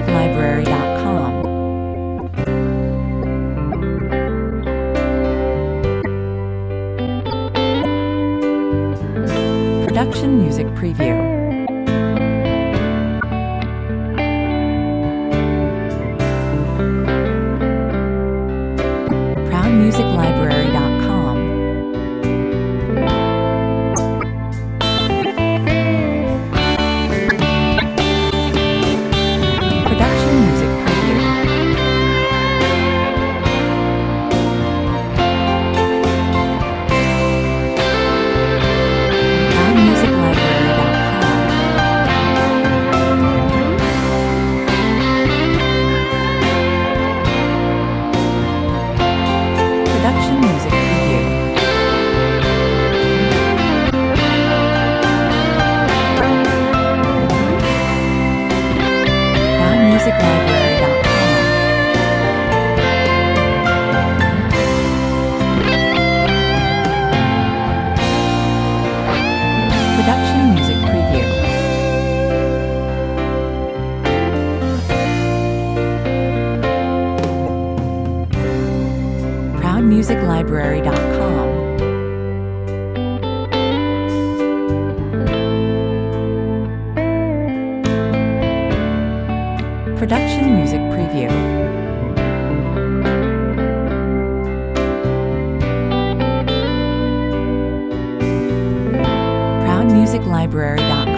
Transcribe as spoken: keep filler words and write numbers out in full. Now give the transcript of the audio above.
music library dot com. Production Music Preview. proud music library dot com. Production Music Preview. proud music library dot com. Production Music Preview. proud music library dot com. Production Music Preview. proud music library dot com. Production Music Preview. proud music library dot com.